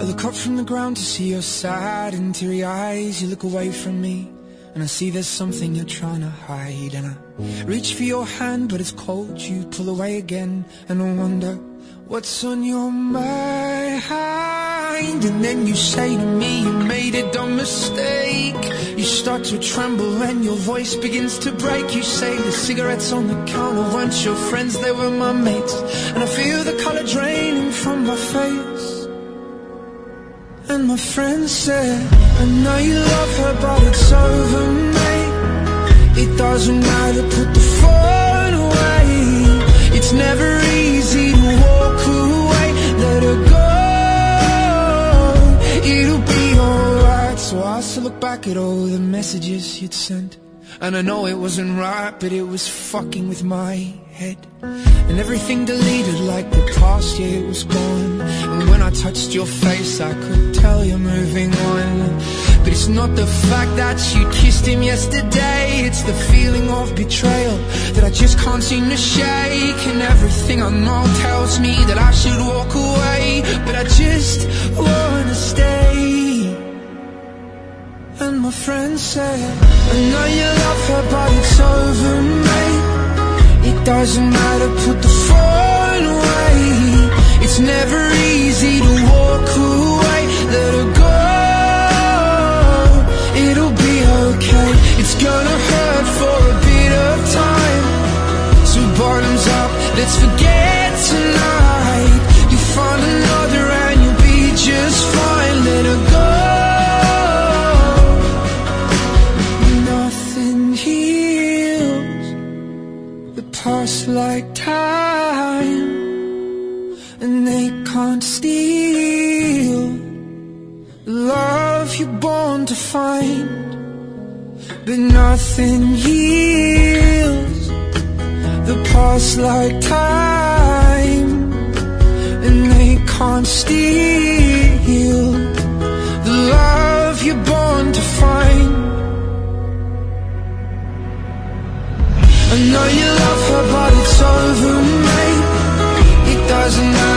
look up from the ground to see your sad and teary eyes. You look away from me and I see there's something you're trying to hide. And I reach for your hand but it's cold. You pull away again and I wonder what's on your mind. And then you say to me you made a dumb mistake. You start to tremble and your voice begins to break. You say the cigarettes on the counter weren't your friends, they were my mates. And I feel the color draining from my face. And my friend said, I know you love her but it's over, mate. It doesn't matter, put the phone away. It's never easy to walk away. Let her go, it'll be alright. So I still look back at all the messages you'd sent, and I know it wasn't right, but it was fucking with my head. And everything deleted like the past, yeah, it was gone. And when I touched your face I could tell you're moving on. But it's not the fact that you kissed him yesterday, it's the feeling of betrayal that I just can't seem to shake. And everything I know tells me that I should walk away, but I just wanna stay. And my friend said, I know you love her but it's over, mate. It doesn't matter, put the phone away. It's never easy to walk away. Let her go, it'll be okay. It's gonna hurt for a bit of time, so bottoms up, let's forget tonight. You'll find another and you'll be just fine. Let her go. Pass like time, and they can't steal the love you're born to find. But nothing heals the past like time, and they can't steal the love you're born to find. I know you love her but it's over, mate. It doesn't matter.